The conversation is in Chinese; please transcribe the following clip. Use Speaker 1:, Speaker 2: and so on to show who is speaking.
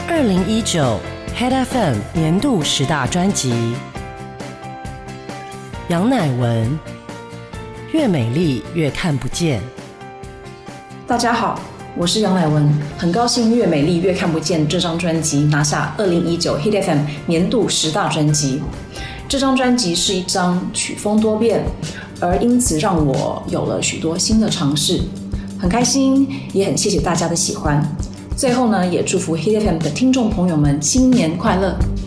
Speaker 1: 2019 Hit FM 年度10大专辑。杨乃文，越美丽越看不见。
Speaker 2: 大家好，我是杨乃文，很高兴《越美丽越看不见》这张专辑拿下2019 Hit FM 年度10大专辑。这张专辑是一张曲风多变，而因此让我有了许多新的尝试，很开心，也很谢谢大家的喜欢。最后呢，也祝福 Hit FM 的听众朋友们新年快乐。